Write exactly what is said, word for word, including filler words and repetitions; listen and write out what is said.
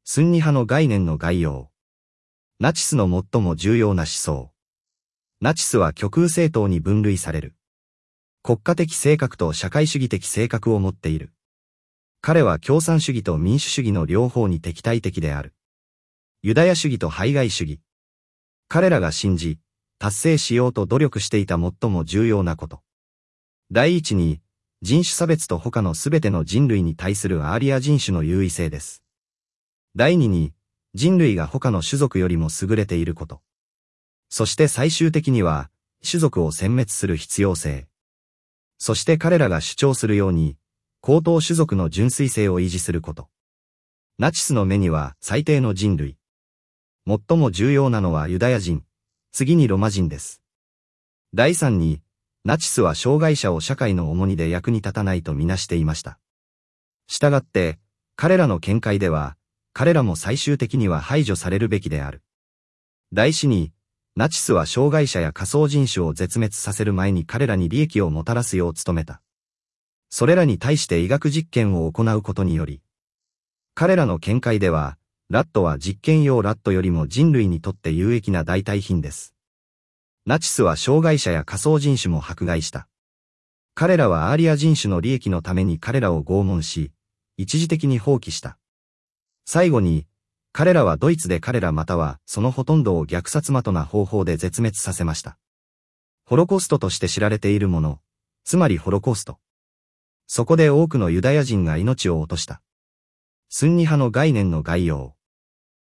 スンニ派の概念の概要。ナチスの最も重要な思想。ナチスは極右政党に分類される。国家的性格と社会主義的性格を持っている。彼は共産主義と民主主義の両方に敵対的である。ユダヤ主義と排外主義。彼らが信じ、達成しようと努力していた最も重要なこと。第一に、人種差別と他のすべての人類に対するアーリア人種の優位性です。第二に、人類が他の種族よりも優れていること。そして最終的には、種族を殲滅する必要性。そして彼らが主張するように、高等種族の純粋性を維持すること。ナチスの目には最低の人類。最も重要なのはユダヤ人、次にロマ人です。第三に、ナチスは障害者を社会の重荷で役に立たないとみなしていました。したがって、彼らの見解では、彼らも最終的には排除されるべきである。第四に、ナチスは障害者や仮想人種を絶滅させる前に彼らに利益をもたらすよう努めた。それらに対して医学実験を行うことにより、彼らの見解では、ラットは実験用ラットよりも人類にとって有益な代替品です。ナチスは障害者や仮想人種も迫害した。彼らはアーリア人種の利益のために彼らを拷問し、一時的に放棄した。最後に、彼らはドイツで彼らまたはそのほとんどを虐殺的な方法で絶滅させました。ホロコストとして知られているもの、つまりホロコースト。そこで多くのユダヤ人が命を落とした。スンニ派の概念の概要。